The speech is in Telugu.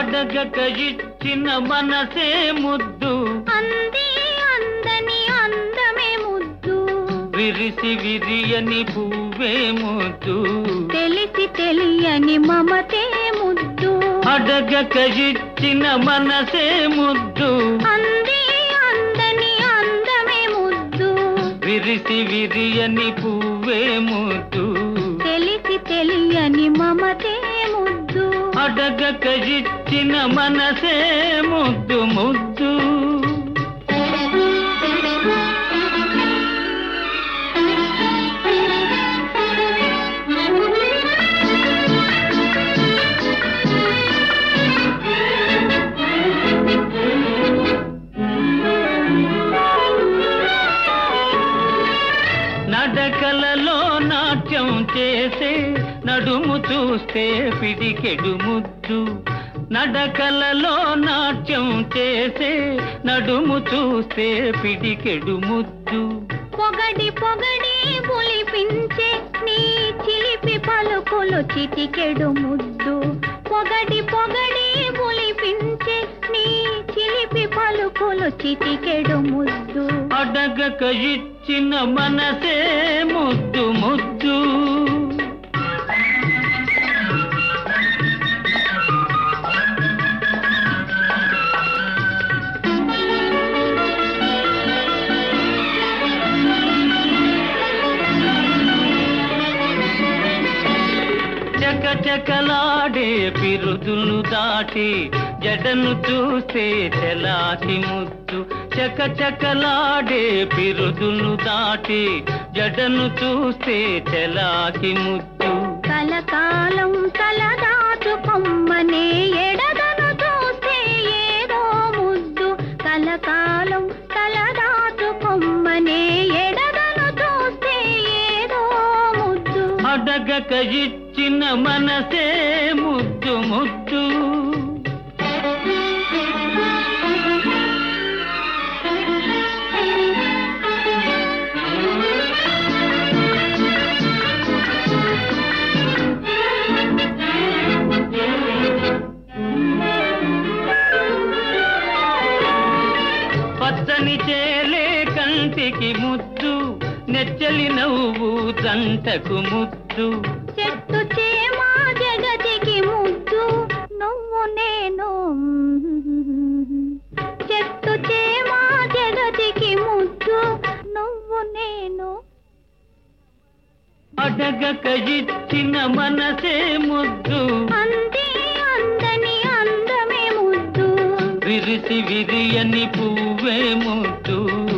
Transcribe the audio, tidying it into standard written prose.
అడగక ఇచ్చిన మనసే ముద్దు, అంది అందని అందమే ముద్దు, విరిసి విరియని పువ్వే ముద్దు, తెలిసి తెలియని మమతే ముద్దు. అడగక ఇచ్చిన మనసే ముద్దు, అంది అందని అందమే ముద్దు, విరిసి విరియని పువ్వే ముద్దు, తెలిసి తెలియని మమతే ముద్దు. అడగక ఇచ్చిన మనసే ముద్దు ముద్దు. నడకలలో నాట్యం చేసే నడుము చూస్తే పిడికెడు ముద్దు, నడకలలో నాట్యం చేసే నడుము చూస్తే పిడికెడు ముద్దు, పొగడి పొగడి పులిపించే నీ చిలిపి పలుకులు చిటికెడు ముద్దు, పొగడి పొగడి పులిపించే నీ చిలిపి పలుకులు చిటికెడు ముద్దు. అడగక ఇచ్చిన మనసే ముద్దు ముద్దు. చకచకలాడే పిరుదులు దాటి జడను చూస్తే చెలాకి ముద్దు, చకచకలాడే పిరుదులు దాటి జడను చూస్తే చెలాకి ముద్దు. కలకాలం తలదాచుకొమ్మనే ఎడదను చూస్తే ఏదో ముద్దు, కలకాలం తలదాచుకొమ్మనే ఎడదను చూస్తే ఏదో ముద్దు. అడగక ఇచ్చిన మనసే ముద్దు ముద్దు. పచ్చని చేలే కంటికి ముద్దు, నెచ్చలి నవ్వు దంటకు ముద్దు, చెట్టు చేమా జగతికి ముద్దు, నువ్వు నేను. చెట్టు చేమా జగతికి ముద్దు, నువ్వు నేను. అడగక ఇచ్చిన మనసే ముద్దు, అంది అందని అందమే ముద్దు, విరిసి విరియని పువ్వే ముద్దు,